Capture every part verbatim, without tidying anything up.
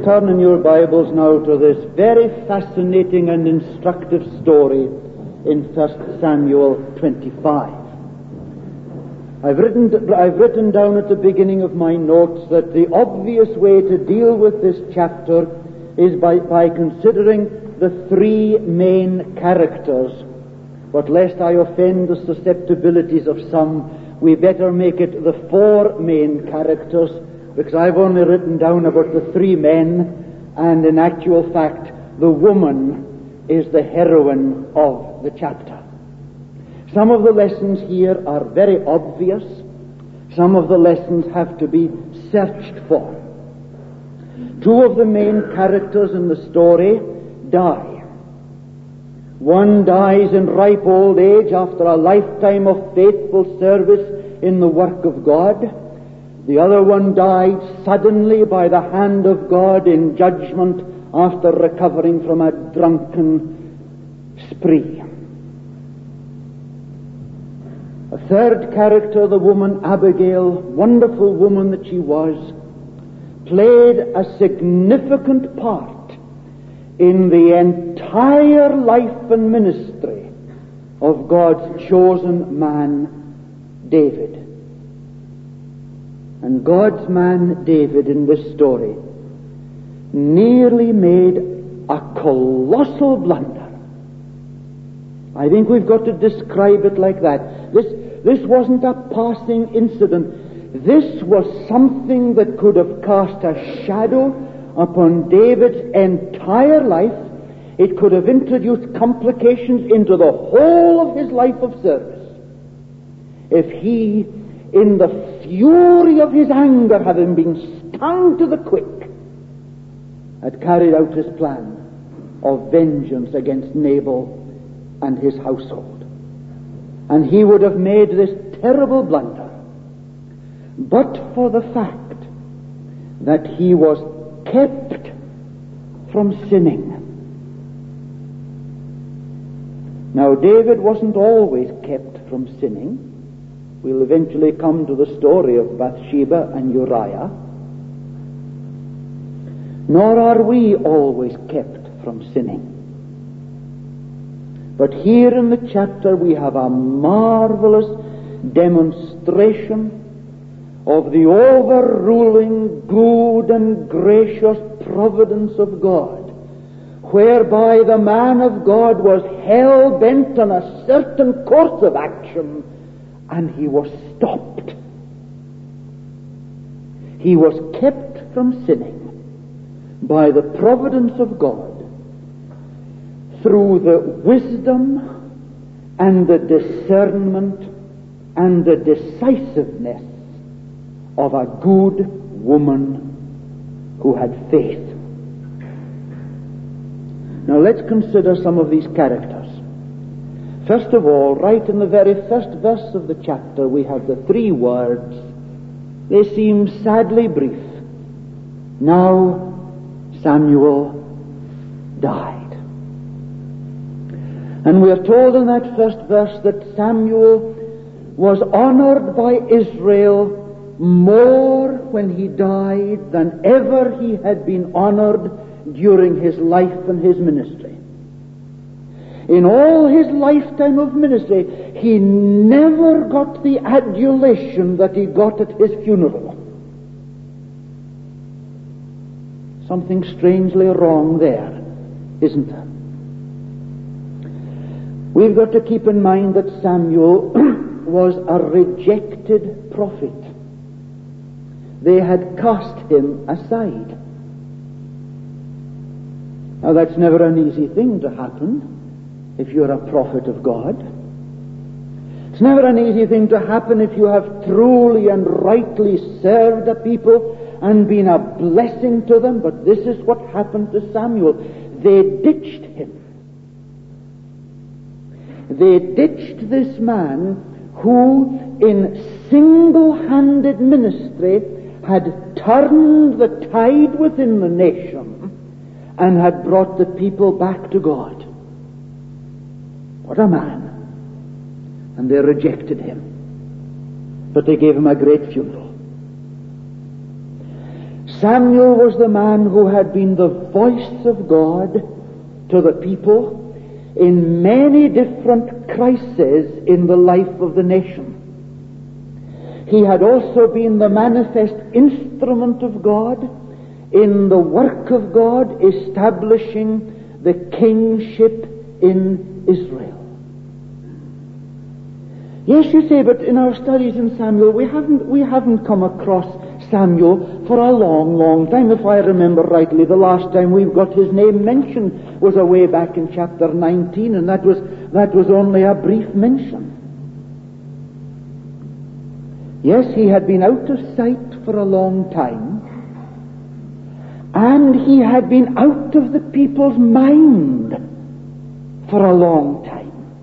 turn in your Bibles now to this very fascinating and instructive story in First Samuel twenty-five. I've written, I've written down at the beginning of my notes that the obvious way to deal with this chapter is by, by considering the three main characters. But lest I offend the susceptibilities of some, we better make it the four main characters, because I've only written down about the three men, and in actual fact, the woman is the heroine of the chapter. Some of the lessons here are very obvious. Some of the lessons have to be searched for. Two of the main characters in the story die. One dies in ripe old age after a lifetime of faithful service in the work of God. The other one died suddenly by the hand of God in judgment after recovering from a drunken spree. A third character, the woman Abigail, wonderful woman that she was, played a significant part in the entire life and ministry of God's chosen man, David. And God's man, David, in this story, nearly made a colossal blunder. I think we've got to describe it like that. This, this wasn't a passing incident. This was something that could have cast a shadow upon David's entire life. It could have introduced complications into the whole of his life of service. If he, in the fury of his anger, having been stung to the quick, had carried out his plan of vengeance against Nabal and his household. And he would have made this terrible blunder, but for the fact that he was kept from sinning. Now, David wasn't always kept from sinning. We'll eventually come to the story of Bathsheba and Uriah. Nor are we always kept from sinning. But here in the chapter we have a marvelous demonstration of the overruling, good and gracious providence of God, whereby the man of God was hell-bent on a certain course of action, and he was stopped. He was kept from sinning by the providence of God through the wisdom and the discernment and the decisiveness of a good woman who had faith. Now let's consider some of these characters. First of all, right in the very first verse of the chapter, we have the three words. They seem sadly brief. Now Samuel died. And we are told in that first verse that Samuel was honored by Israel more when he died than ever he had been honored during his life and his ministry. In all his lifetime of ministry, he never got the adulation that he got at his funeral. Something strangely wrong there, isn't there? We've got to keep in mind that Samuel was a rejected prophet. They had cast him aside. Now that's never an easy thing to happen if you're a prophet of God. It's never an easy thing to happen if you have truly and rightly served a people and been a blessing to them, but this is what happened to Samuel. They ditched him. They ditched this man who, in single-handed ministry, had turned the tide within the nation and had brought the people back to God. What a man! And they rejected him. But they gave him a great funeral. Samuel was the man who had been the voice of God to the people in many different crises in the life of the nation. He had also been the manifest instrument of God in the work of God establishing the kingship in Israel. Yes, you say, but in our studies in Samuel, we haven't, we haven't come across Samuel for a long, long time. If I remember rightly, the last time we've got his name mentioned was away back in chapter nineteen, and that was, that was only a brief mention. Yes, he had been out of sight for a long time, and he had been out of the people's mind for a long time.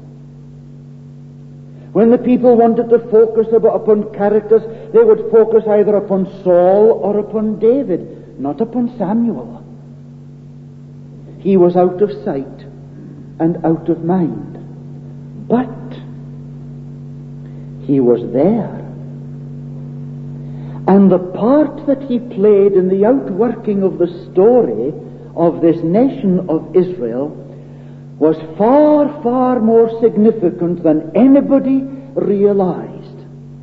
When the people wanted to focus upon characters, they would focus either upon Saul or upon David, not upon Samuel. He was out of sight and out of mind. But he was there. And the part that he played in the outworking of the story of this nation of Israel was far, far more significant than anybody realized.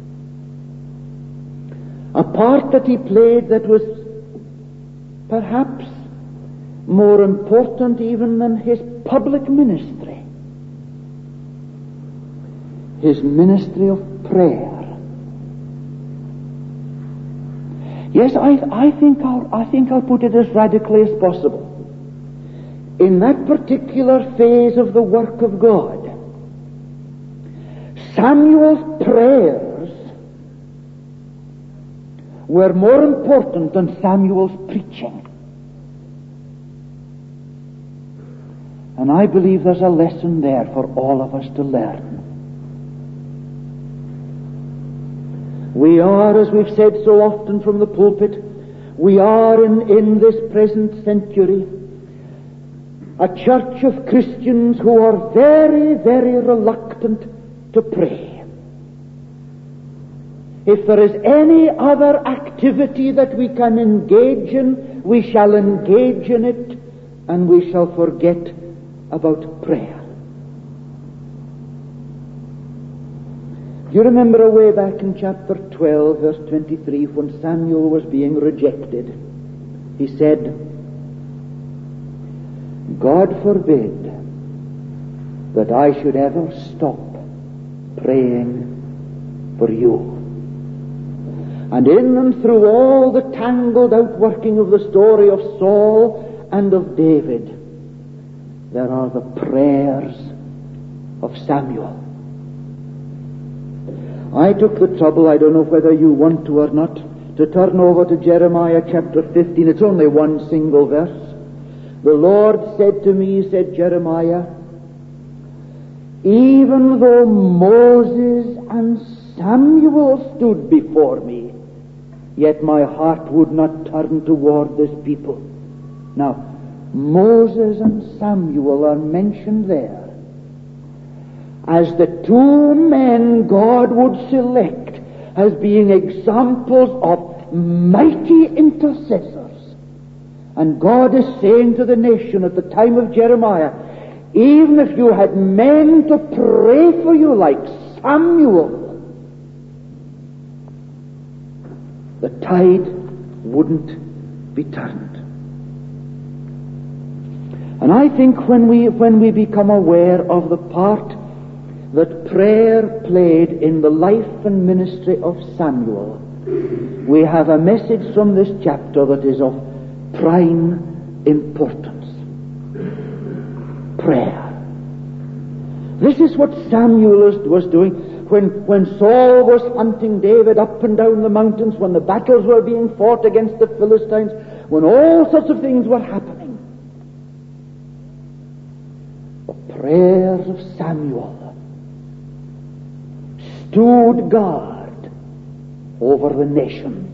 A part that he played that was perhaps more important even than his public ministry. His ministry of prayer. Yes, I, I think I'll, I think I'll put it as radically as possible. In that particular phase of the work of God, Samuel's prayers were more important than Samuel's preaching. And I believe there's a lesson there for all of us to learn. We are, as we've said so often from the pulpit, we are in, in this present century a church of Christians who are very, very reluctant to pray. If there is any other activity that we can engage in, we shall engage in it, and we shall forget about prayer. You remember way back in chapter twelve, verse twenty-three, when Samuel was being rejected, he said, God forbid that I should ever stop praying for you. And in and through all the tangled outworking of the story of Saul and of David, there are the prayers of Samuel. I took the trouble, I don't know whether you want to or not, to turn over to Jeremiah chapter fifteen. It's only one single verse. The Lord said to me, said Jeremiah, even though Moses and Samuel stood before me, yet my heart would not turn toward this people. Now, Moses and Samuel are mentioned there as the two men God would select as being examples of mighty intercessors. And God is saying to the nation at the time of Jeremiah, even if you had men to pray for you like Samuel, the tide wouldn't be turned. And I think when we when we become aware of the part that prayer played in the life and ministry of Samuel, we have a message from this chapter that is of prime importance. Prayer. This is what Samuel was doing when, when Saul was hunting David up and down the mountains, when the battles were being fought against the Philistines, when all sorts of things were happening. The prayers of Samuel stood guard over the nation.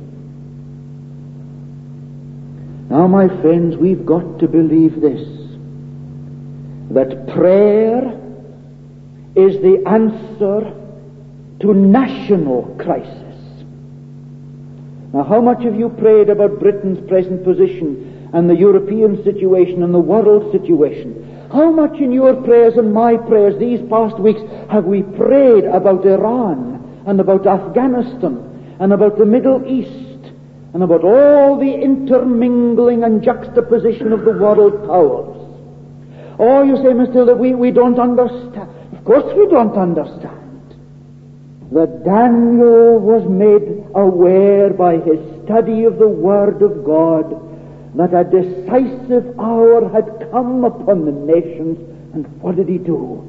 Now, my friends, we've got to believe this, that prayer is the answer to national crisis. Now, how much have you prayed about Britain's present position and the European situation and the world situation? How much in your prayers and my prayers these past weeks have we prayed about Iran and about Afghanistan and about the Middle East and about all the intermingling and juxtaposition of the world powers? Oh, you say, Mister Hilda, we, we don't understand. Of course we don't understand. That Daniel was made aware by his study of the Word of God that a decisive hour had come upon the nations, and what did he do?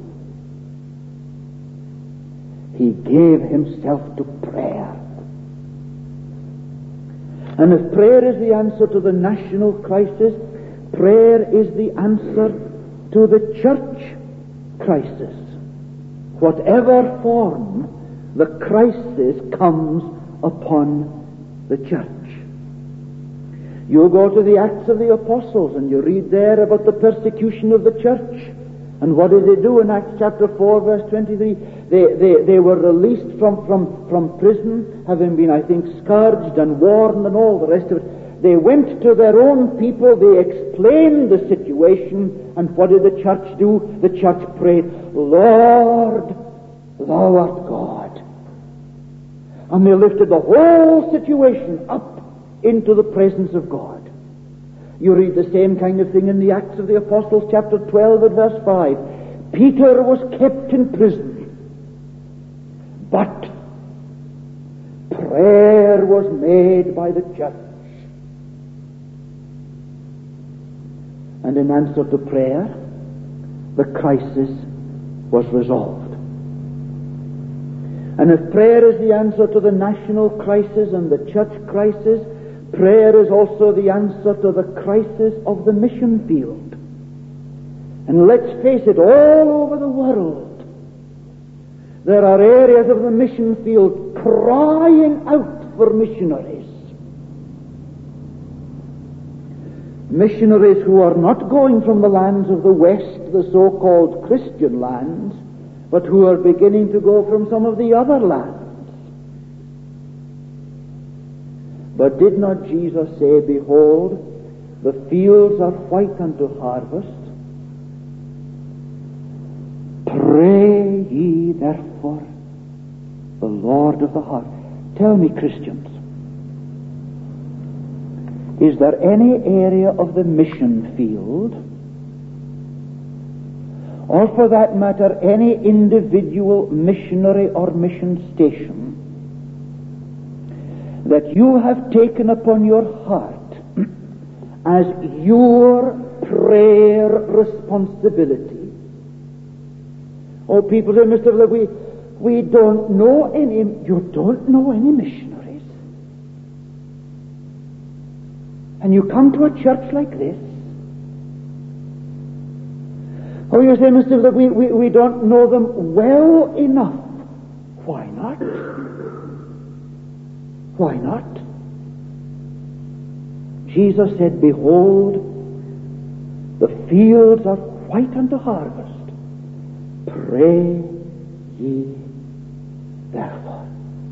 He gave himself to prayer. And if prayer is the answer to the national crisis, prayer is the answer to the church crisis. Whatever form the crisis comes upon the church. You go to the Acts of the Apostles and you read there about the persecution of the church. And what did they do in Acts chapter four, verse twenty-three? They, they, they were released from, from, from prison, having been, I think, scourged and warned and all the rest of it. They went to their own people, they explained the situation, and what did the church do? The church prayed, Lord, thou art God. And they lifted the whole situation up into the presence of God. You read the same kind of thing in the Acts of the Apostles, chapter twelve and verse five. Peter was kept in prison, but prayer was made by the church. And in answer to prayer, the crisis was resolved. And if prayer is the answer to the national crisis and the church crisis, prayer is also the answer to the crisis of the mission field. And let's face it, all over the world, there are areas of the mission field crying out for missionaries. Missionaries who are not going from the lands of the West, the so-called Christian lands, but who are beginning to go from some of the other lands. But did not Jesus say, behold, the fields are white unto harvest? Pray ye therefore the Lord of the harvest. Tell me, Christians, is there any area of the mission field, or for that matter, any individual missionary or mission station, that you have taken upon your heart as your prayer responsibility? Oh, people say, Mister Villa, we, we don't know any, you don't know any missionaries. And you come to a church like this. Oh, you say, Mister Villa, we, we, we don't know them well enough. Why not? Why not? Jesus said, behold, the fields are white unto harvest. Pray ye therefore.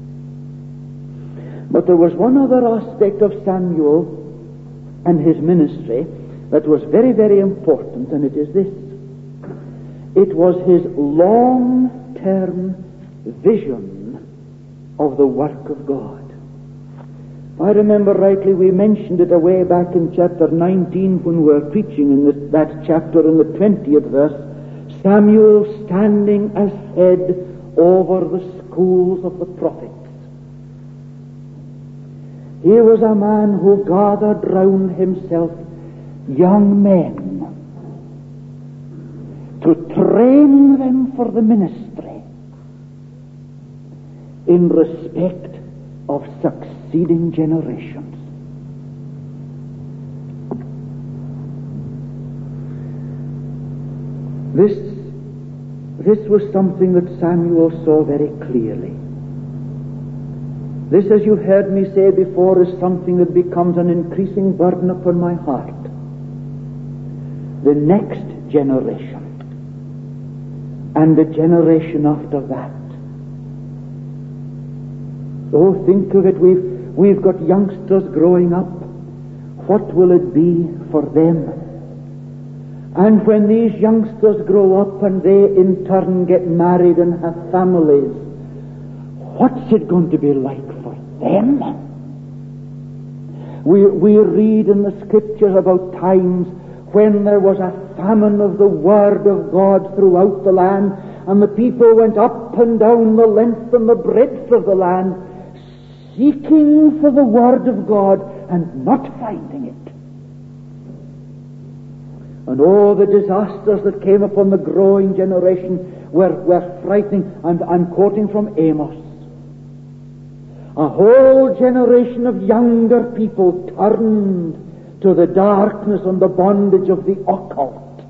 But there was one other aspect of Samuel and his ministry that was very, very important, and it is this. It was his long-term vision of the work of God. If I remember rightly, we mentioned it away back in chapter nineteen when we were preaching in this, that chapter in the twentieth verse, Samuel standing as head over the schools of the prophets. He was a man who gathered round himself young men to train them for the ministry in respect of succeeding generations. This, this was something that Samuel saw very clearly. This, as you heard me say before, is something that becomes an increasing burden upon my heart. The next generation and the generation after that. Oh, think of it, we've, we've got youngsters growing up. What will it be for them? And when these youngsters grow up and they in turn get married and have families, what's it going to be like for them? We, we read in the Scriptures about times when there was a famine of the Word of God throughout the land, and the people went up and down the length and the breadth of the land, seeking for the Word of God and not finding it. And all the disasters that came upon the growing generation were, were frightening. And I'm quoting from Amos. A whole generation of younger people turned to the darkness and the bondage of the occult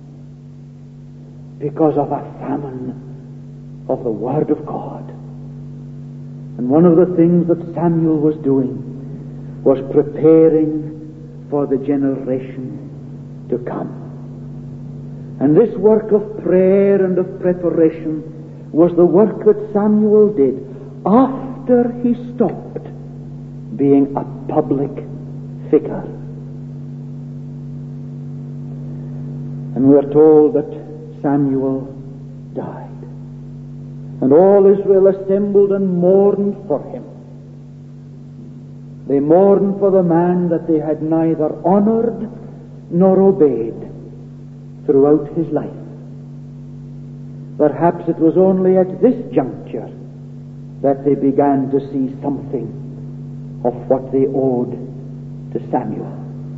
because of a famine of the Word of God. And one of the things that Samuel was doing was preparing for the generation to come. And this work of prayer and of preparation was the work that Samuel did after he stopped being a public figure. And we are told that Samuel died. And all Israel assembled and mourned for him. They mourned for the man that they had neither honored nor obeyed throughout his life. Perhaps it was only at this juncture that they began to see something of what they owed to Samuel.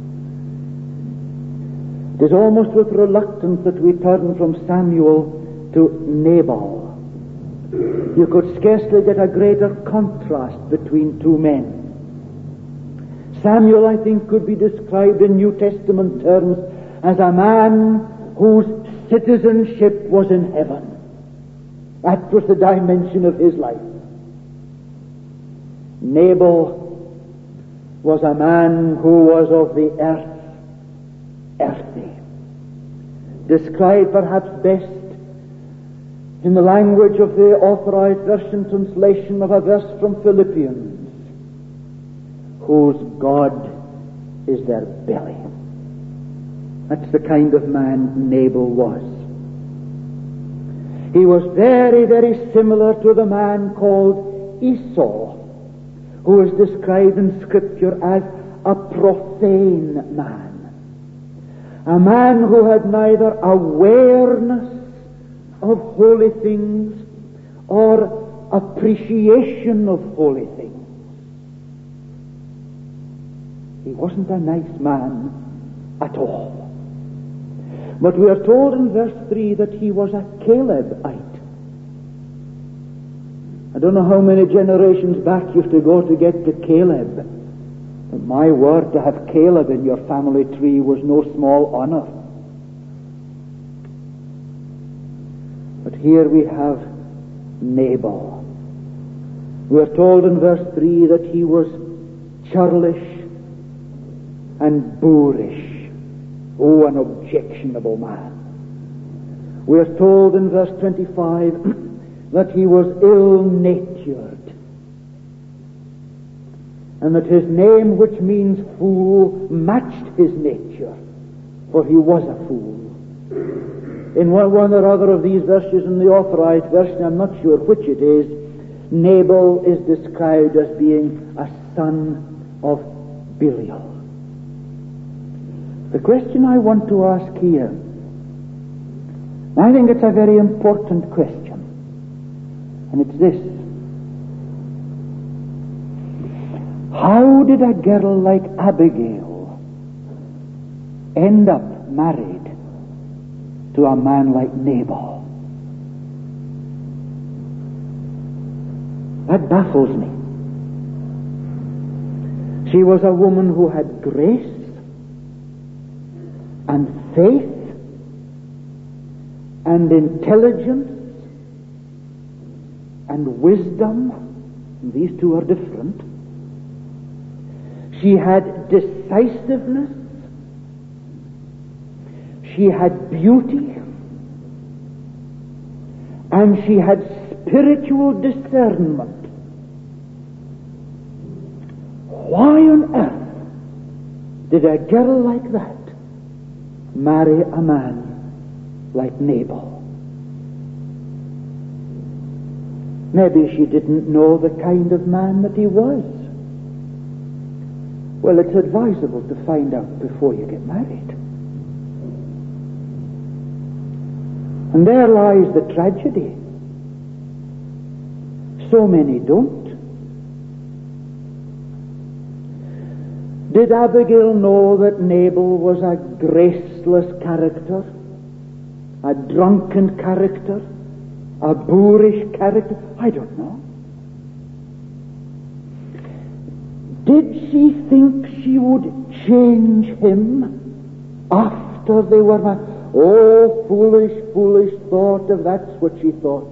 It is almost with reluctance that we turn from Samuel to Nabal. You could scarcely get a greater contrast between two men. Samuel, I think, could be described in New Testament terms as a man whose citizenship was in heaven. That was the dimension of his life. Nabal was a man who was of the earth, earthy. Described perhaps best in the language of the Authorized Version translation of a verse from Philippians, whose God is their belly. That's the kind of man Nabal was. He was very, very similar to the man called Esau, who is described in Scripture as a profane man. A man who had neither awareness of holy things or appreciation of holy things. He wasn't a nice man at all. But we are told in verse three that he was a Calebite. I don't know how many generations back you have to go to get to Caleb. But my word, to have Caleb in your family tree was no small honor. But here we have Nabal. We are told in verse three that he was churlish and boorish. Oh, an objectionable man. We are told in verse twenty-five that he was ill-natured, and that his name, which means fool, matched his nature, for he was a fool. In one, one or other of these verses in the Authorized Version, I'm not sure which it is, Nabal is described as being a son of Belial. The question I want to ask here, I think it's a very important question, and it's this. How did a girl like Abigail end up married to a man like Nabal? That baffles me. She was a woman who had grace and faith and intelligence and wisdom. These two are different. She had decisiveness. She had beauty. And she had spiritual discernment. Why on earth did a girl like that marry a man like Nabal? Maybe she didn't know the kind of man that he was. Well, it's advisable to find out before you get married. And there lies the tragedy. So many don't. Did Abigail know that Nabal was a graceless character, a drunken character, a boorish character? I don't know. Did she think she would change him after they were married? Oh, foolish, foolish thought, if that's what she thought.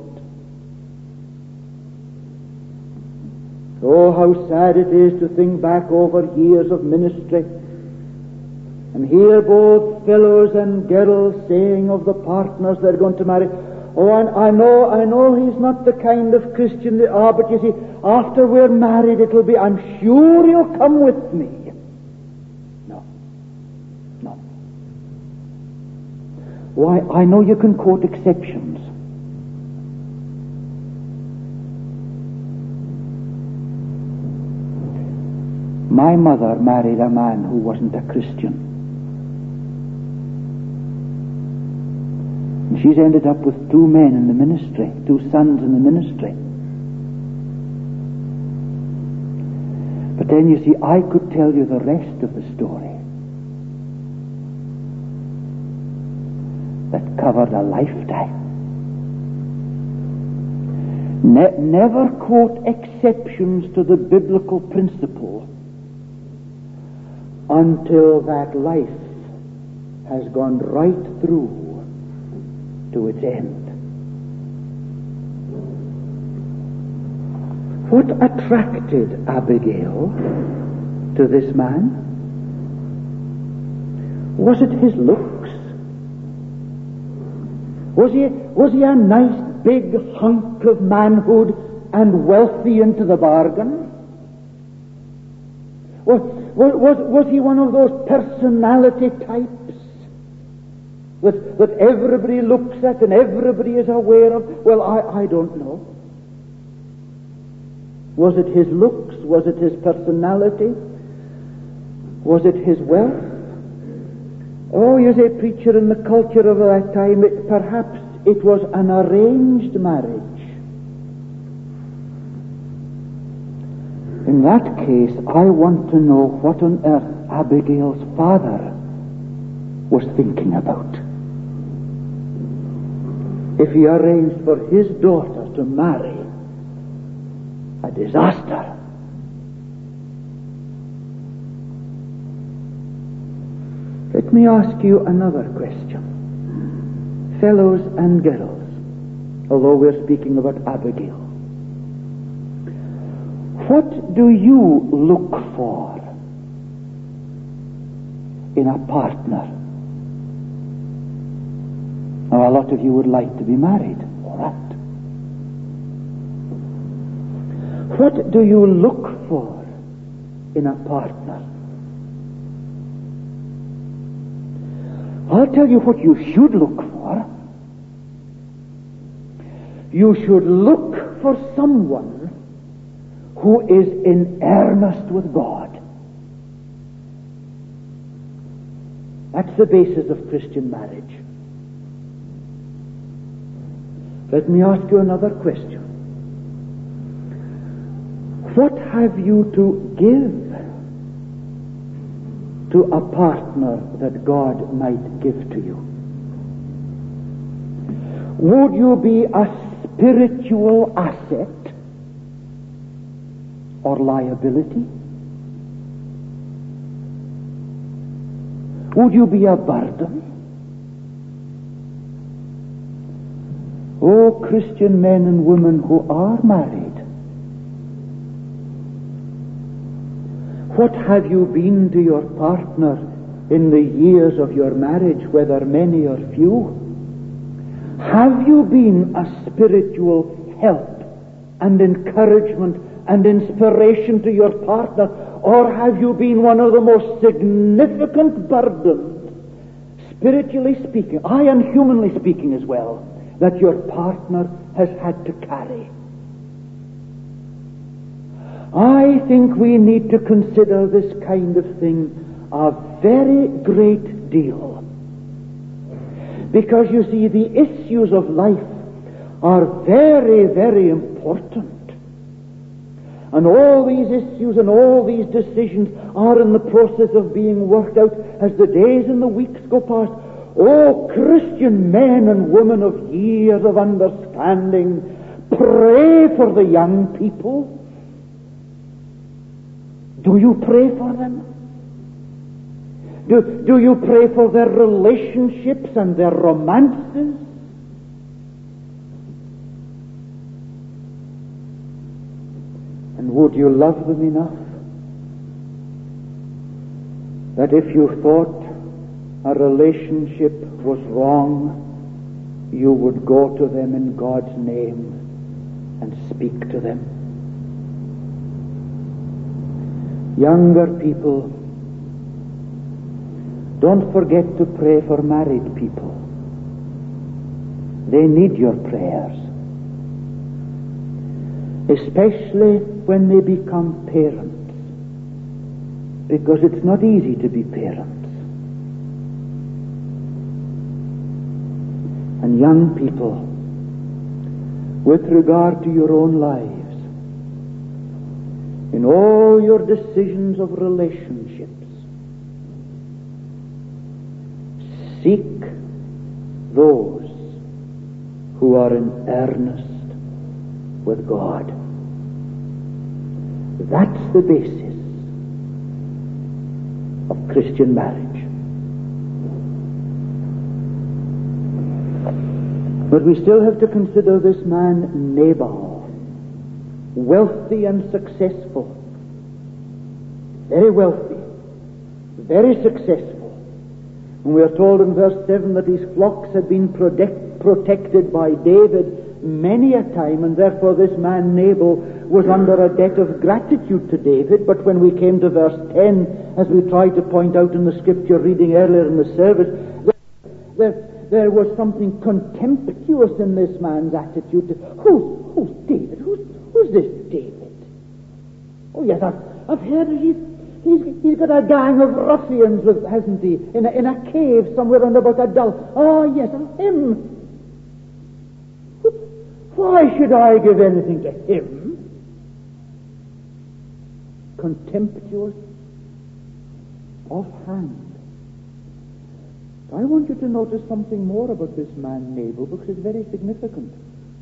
Oh, how sad it is to think back over years of ministry and hear both fellows and girls saying of the partners they're going to marry, oh, I, I know, I know he's not the kind of Christian they are, but you see, after we're married it'll be, I'm sure you'll come with me. No. No. Why, I know you can quote exceptions. My mother married a man who wasn't a Christian. And she's ended up with two men in the ministry, two sons in the ministry. But then you see, I could tell you the rest of the story that covered a lifetime. Ne- never quote exceptions to the biblical principle until that life has gone right through to its end. What attracted Abigail to this man? Was it his looks? Was he, was he a nice big hunk of manhood and wealthy into the bargain? Was, was, was he one of those personality types that, that everybody looks at and everybody is aware of? Well, I, I don't know. Was it his looks? Was it his personality? Was it his wealth? Oh, you say, preacher, in the culture of that time, it, perhaps it was an arranged marriage. In that case, I want to know what on earth Abigail's father was thinking about. If he arranged for his daughter to marry a disaster. Let me ask you another question. Fellows and girls, although we're speaking about Abigail, what do you look for in a partner? Now, a lot of you would like to be married, all right. What do you look for in a partner? I'll tell you what you should look for. You should look for someone who is in earnest with God. That's the basis of Christian marriage. Let me ask you another question. What have you to give to a partner that God might give to you? Would you be a spiritual asset or liability? Would you be a burden? Oh, Christian men and women who are married, what have you been to your partner in the years of your marriage, whether many or few? Have you been a spiritual help and encouragement and inspiration to your partner? Or have you been one of the most significant burdens, spiritually speaking, aye, and humanly speaking as well, that your partner has had to carry? I think we need to consider this kind of thing a very great deal. Because you see, the issues of life are very, very important. And all these issues and all these decisions are in the process of being worked out as the days and the weeks go past. Oh, Christian men and women of years of understanding, pray for the young people. Do you pray for them? Do, do you pray for their relationships and their romances? And would you love them enough that if you thought a relationship was wrong, you would go to them in God's name and speak to them? Younger people, don't forget to pray for married people. They need your prayers, especially when they become parents, because it's not easy to be parents. And young people, with regard to your own lives, in all your decisions of relationships, seek those who are in earnest with God. That's the basis of Christian marriage. But we still have to consider this man Nabal, wealthy and successful, very wealthy, very successful. And we are told in verse seven that his flocks had been protect, protected by David many a time, and therefore this man Nabal was under a debt of gratitude to David. But when we came to verse ten, as we tried to point out in the scripture reading earlier in the service, there, there was something contemptuous in this man's attitude. To, who's, who's David? Who's, who's this David? Oh yes, I've, I've heard that he's He's, he's got a gang of ruffians, with, hasn't he, in a, in a cave somewhere under about a dull. Oh, yes, him. Why should I give anything to him? Contemptuous, offhand. I want you to notice something more about this man Nabal, because it's very significant.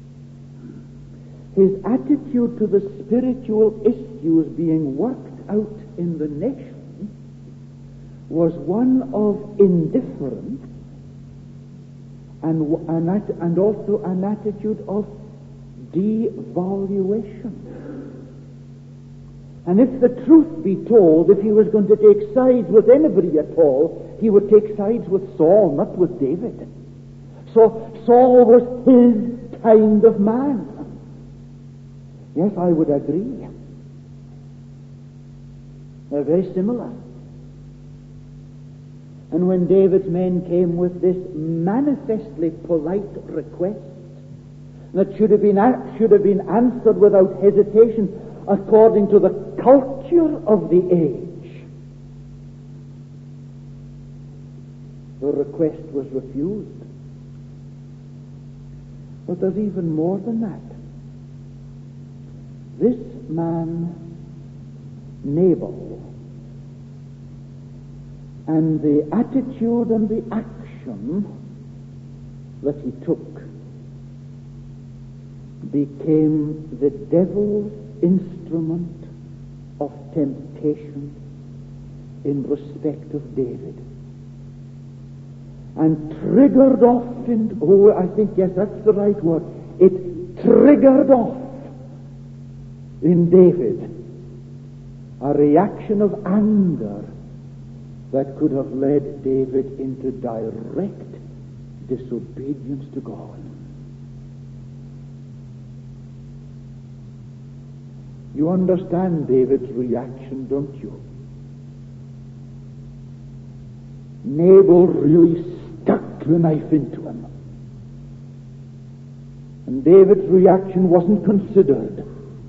His attitude to the spiritual issues being worked out in the nation was one of indifference and, and, and also an attitude of devaluation. And if the truth be told, if he was going to take sides with anybody at all, he would take sides with Saul, not with David. So Saul was his kind of man. Yes, I would agree. They're very similar. And when David's men came with this manifestly polite request that should have been should have been answered without hesitation according to the culture of the age, the request was refused. But there's even more than that. This man Nabal, and the attitude and the action that he took became the devil's instrument of temptation in respect of David, and triggered off in, oh, I think, yes, that's the right word, it triggered off in David a reaction of anger that could have led David into direct disobedience to God. You understand David's reaction, don't you? Nabal really stuck the knife into him. And David's reaction wasn't considered.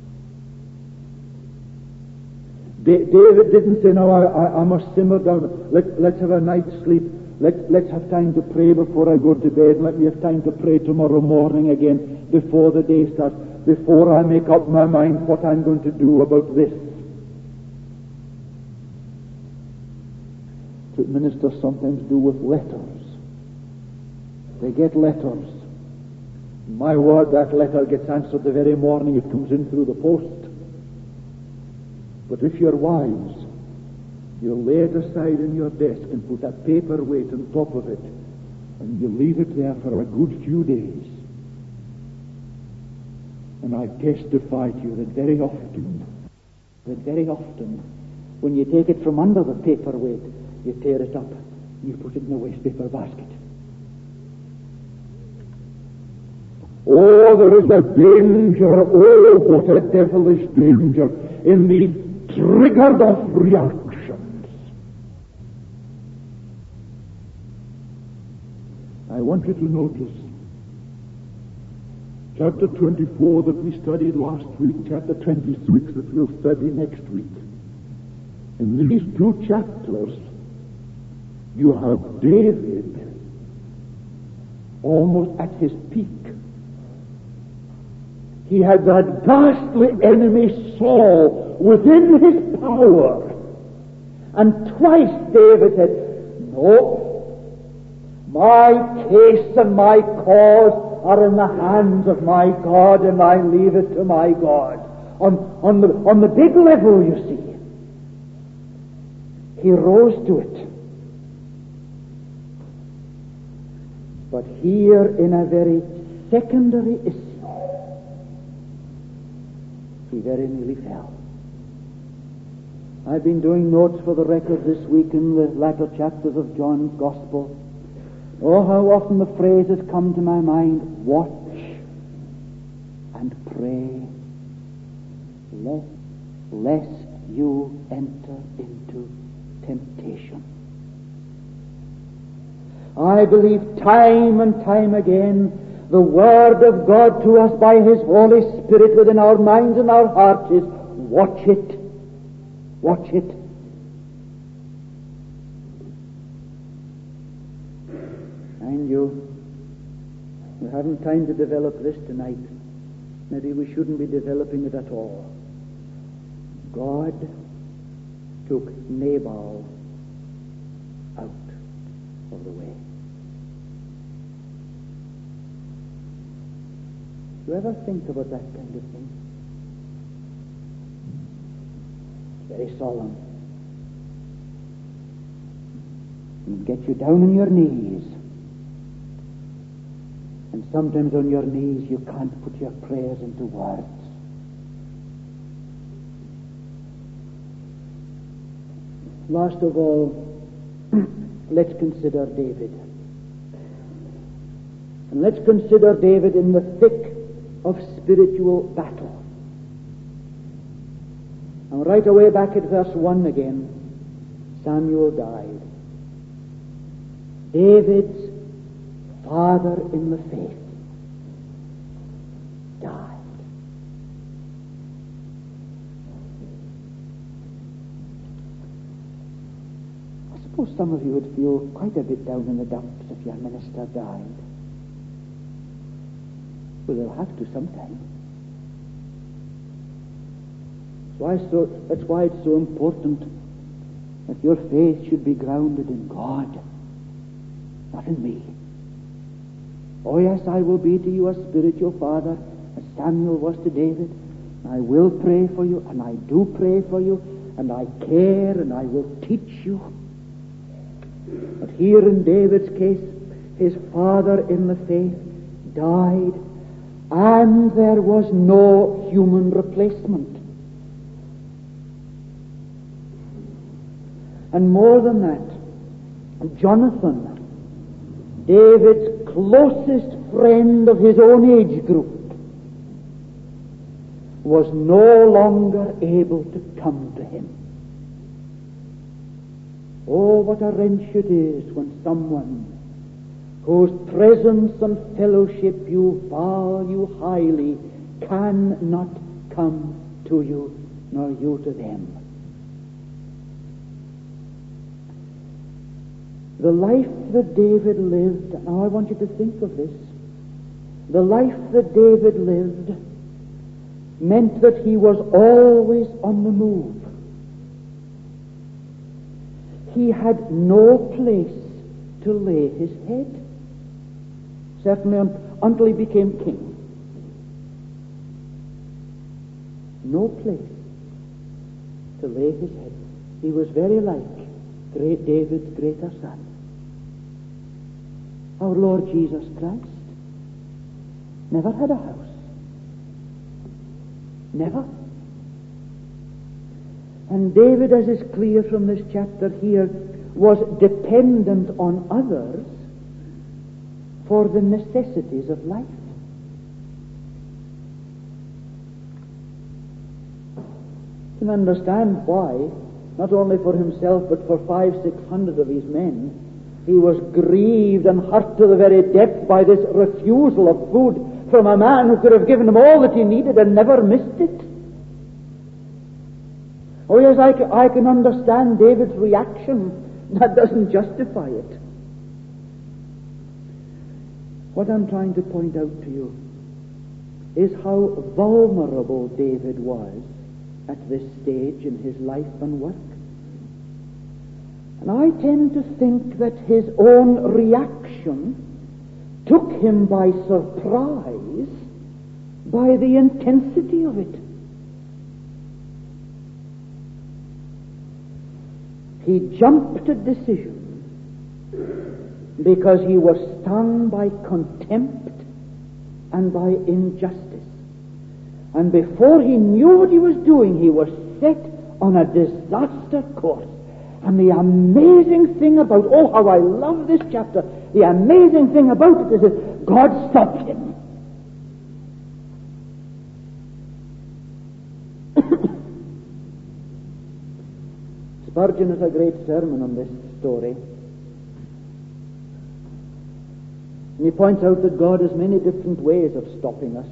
Da- David didn't say, no, I, I, I must simmer down. Let, let's have a night's sleep. Let, let's have time to pray before I go to bed. And let me have time to pray tomorrow morning again before the day starts, before I make up my mind what I'm going to do about this. What ministers sometimes do with letters. They get letters. My word, that letter gets answered the very morning it comes in through the post. But if you're wise, you'll lay it aside in your desk and put a paperweight on top of it, and you leave it there for a good few days. And I testify to you that very often, that very often, when you take it from under the paperweight, you tear it up and you put it in the waste paper basket. Oh, there is a danger, oh, what a devilish danger in these triggered off reactions. I want you to notice chapter twenty-four that we studied last week, chapter twenty-six that we'll study next week. In these two chapters, you have David almost at his peak. He had that ghastly enemy Saul within his power. And twice David said, no, my case and my cause are in the hands of my God, and I leave it to my God. On, on, the, on the big level, you see, he rose to it. But here in a very secondary issue, he very nearly fell. I've been doing notes for the record this week in the latter chapters of John's Gospel. Oh, how often the phrase has come to my mind, watch and pray, lest, lest you enter into temptation. I believe time and time again the Word of God to us by His Holy Spirit within our minds and our hearts is, watch it, watch it. And you, we haven't time to develop this tonight. Maybe we shouldn't be developing it at all. God took Nabal out of the way. Do you ever think about that kind of thing? It's very solemn. It'll get you down on your knees. And sometimes on your knees you can't put your prayers into words. Last of all, let's consider David. And let's consider David in the thick of spiritual battle. And right away back at verse one again, Samuel died. David's father in the faith died. I suppose some of you would feel quite a bit down in the dumps if your minister died. Well, they'll have to sometime. So I so, that's why it's so important that your faith should be grounded in God, not in me. Oh yes, I will be to you a spiritual father, as Samuel was to David. I will pray for you, and I do pray for you, and I care, and I will teach you. But here in David's case, his father in the faith died, and there was no human replacement. And more than that, Jonathan, David's closest friend of his own age group, was no longer able to come to him. Oh, what a wrench it is when someone whose presence and fellowship you value highly cannot come to you, nor you to them. The life that David lived, now I want you to think of this, the life that David lived meant that he was always on the move. He had no place to lay his head, certainly until he became king. No place to lay his head. He was very like great David's greater son, our Lord Jesus Christ. Never had a house. Never. And David, as is clear from this chapter here, was dependent on others for the necessities of life. You can understand why, not only for himself, but for five, six hundred of his men, he was grieved and hurt to the very depth by this refusal of food from a man who could have given him all that he needed and never missed it. Oh yes, I can, I can understand David's reaction. That doesn't justify it. What I'm trying to point out to you is how vulnerable David was at this stage in his life and work. And I tend to think that his own reaction took him by surprise by the intensity of it. He jumped at decision because he was stung by contempt and by injustice. And before he knew what he was doing, he was set on a disaster course. And the amazing thing about, oh, how I love this chapter, the amazing thing about it is that God stopped him. Spurgeon has a great sermon on this story. And he points out that God has many different ways of stopping us.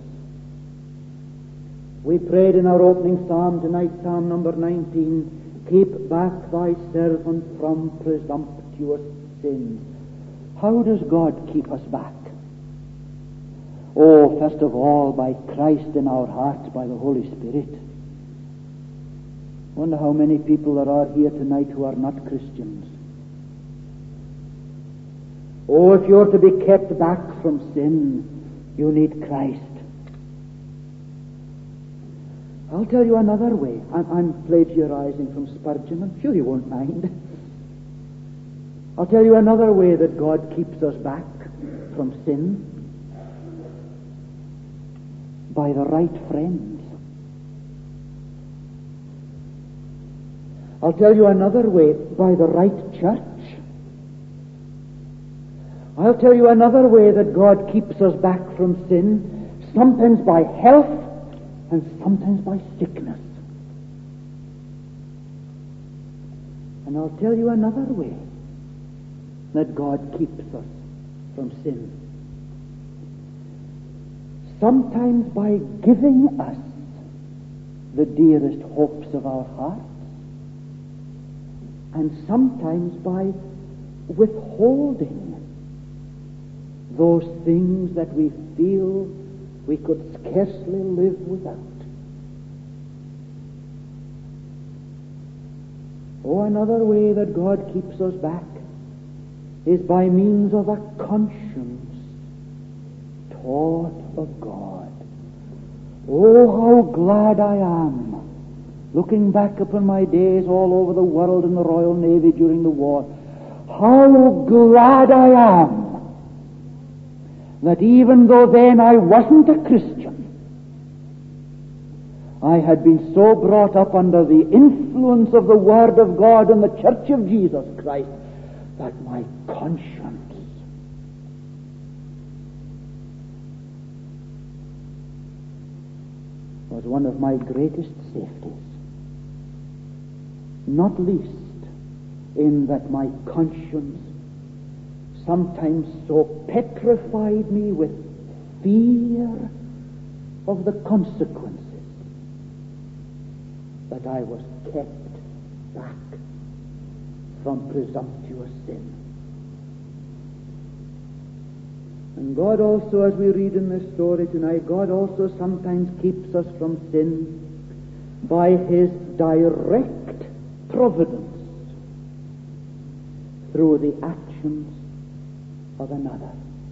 We prayed in our opening psalm tonight, Psalm number nineteen, keep back thy servant from presumptuous sins. How does God keep us back? Oh, first of all, by Christ in our hearts, by the Holy Spirit. I wonder how many people there are here tonight who are not Christians. Oh, if you're to be kept back from sin, you need Christ. I'll tell you another way. I'm, I'm plagiarizing from Spurgeon. I'm sure you won't mind. I'll tell you another way that God keeps us back from sin. By the right friends. I'll tell you another way. By the right church. I'll tell you another way that God keeps us back from sin. Sometimes by health and sometimes by sickness. And I'll tell you another way that God keeps us from sin. Sometimes by giving us the dearest hopes of our hearts, and sometimes by withholding those things that we feel we could scarcely live without. Oh, another way that God keeps us back is by means of a conscience taught of God. Oh, how glad I am, looking back upon my days all over the world in the Royal Navy during the war, how glad I am that even though then I wasn't a Christian, I had been so brought up under the influence of the Word of God and the Church of Jesus Christ that my conscience was one of my greatest safeties. Not least in that my conscience sometimes so petrified me with fear of the consequences that I was kept back from presumptuous sin. And God also, as we read in this story tonight, God also sometimes keeps us from sin by His direct providence through the actions of another.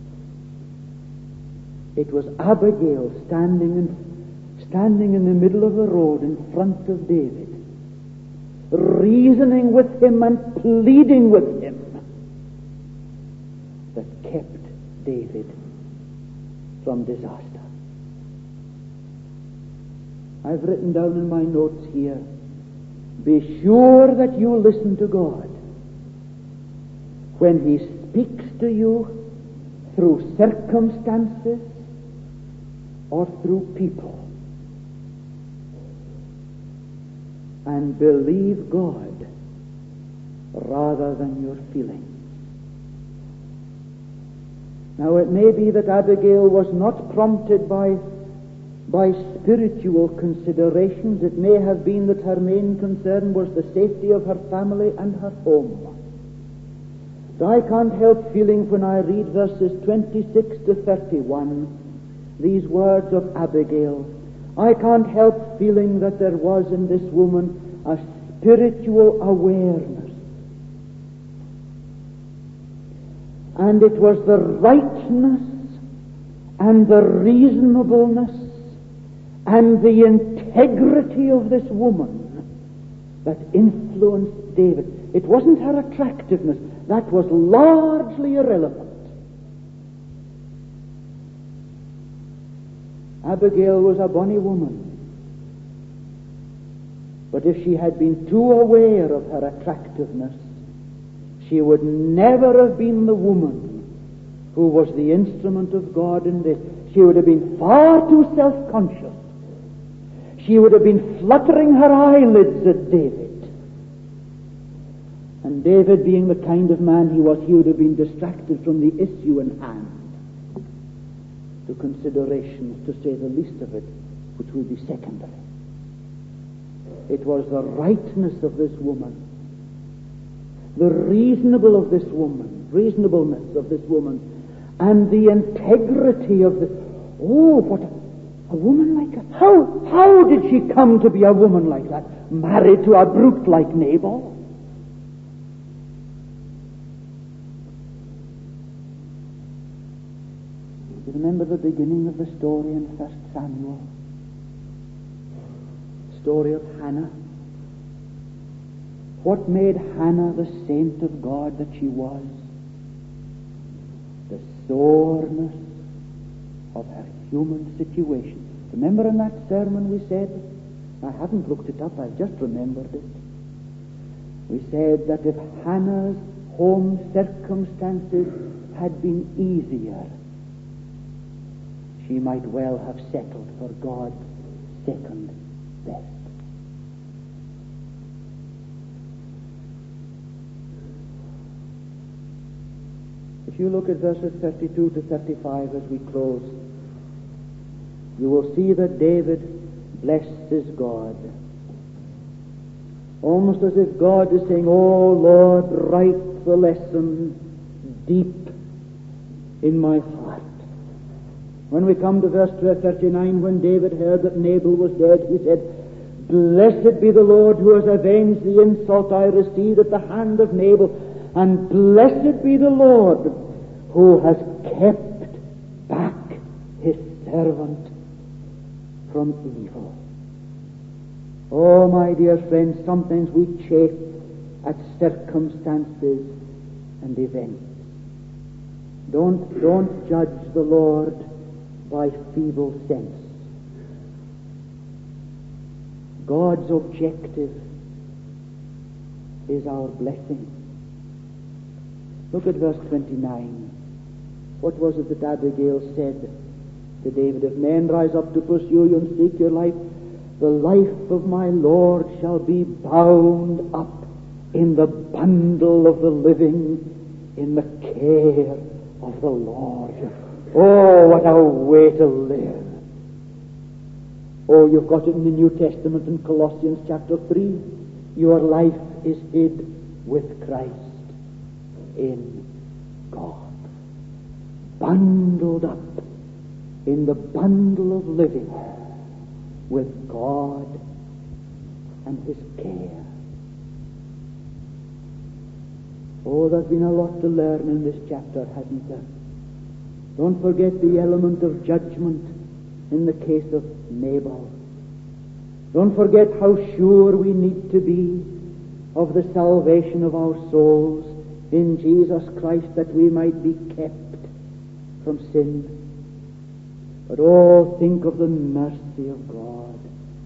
It was Abigail standing in, standing in the middle of the road in front of David, reasoning with him and pleading with him, that kept David from disaster. I've written down in my notes here, be sure that you listen to God when He speaks to you through circumstances or through people, and believe God rather than your feelings. Now, it may be that Abigail was not prompted by, by spiritual considerations. It may have been that her main concern was the safety of her family and her home. But I can't help feeling when I read verses twenty-six to thirty-one, these words of Abigail, I can't help feeling that there was in this woman a spiritual awareness. And it was the rightness and the reasonableness and the integrity of this woman that influenced David. It wasn't her attractiveness. That was largely irrelevant. Abigail was a bonny woman. But if she had been too aware of her attractiveness, she would never have been the woman who was the instrument of God in this. She would have been far too self-conscious. She would have been fluttering her eyelids at David. And David, being the kind of man he was, he would have been distracted from the issue in hand to considerations, to say the least of it, which would be secondary. It was the rightness of this woman, the reasonable of this woman, reasonableness of this woman, and the integrity of this. Oh, what a, a woman like that! How how did she come to be a woman like that? Married to a brute like Nabal? You remember the beginning of the story in First Samuel? Story of Hannah. What made Hannah the saint of God that she was? The soreness of her human situation. Remember in that sermon we said, I haven't looked it up, I've just remembered it. We said that if Hannah's home circumstances had been easier, she might well have settled for God's second best. If you look at verses thirty-two to thirty-five as we close, you will see that David blesses God. Almost as if God is saying, oh Lord, write the lesson deep in my heart. When we come to verse thirty-nine, when David heard that Nabal was dead, he said, blessed be the Lord who has avenged the insult I received at the hand of Nabal, and blessed be the Lord who has kept back his servant from evil. Oh, my dear friends, sometimes we chafe at circumstances and events. Don't, don't judge the Lord by feeble sense. God's objective is our blessing. Look at verse twenty-nine. What was it that Abigail said to David, if men rise up to pursue you and seek your life, the life of my Lord shall be bound up in the bundle of the living, in the care of the Lord. Oh, what a way to live. Oh, you've got it in the New Testament in Colossians chapter three. Your life is hid with Christ in God. Bundled up in the bundle of living with God and His care. Oh, there's been a lot to learn in this chapter, hasn't there? Don't forget the element of judgment in the case of Nabal. Don't forget how sure we need to be of the salvation of our souls in Jesus Christ, that we might be kept from sin. But oh, think of the mercy of God.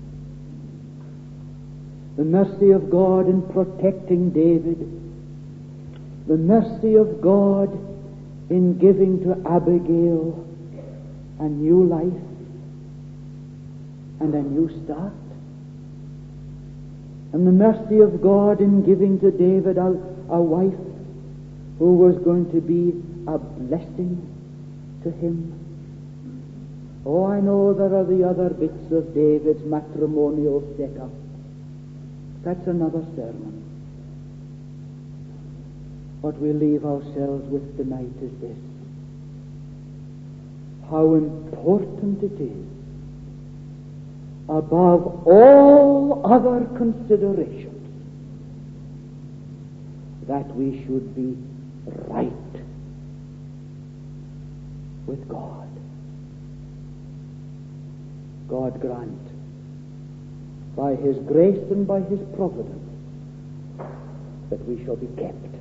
The mercy of God in protecting David. The mercy of God in giving to Abigail a new life and a new start. And the mercy of God in giving to David a, a wife who was going to be a blessing to him. Oh, I know there are the other bits of David's matrimonial setup. That's another sermon. What we leave ourselves with tonight is this: how important it is, above all other considerations, that we should be right with God. God grant, by His grace and by His providence, that we shall be kept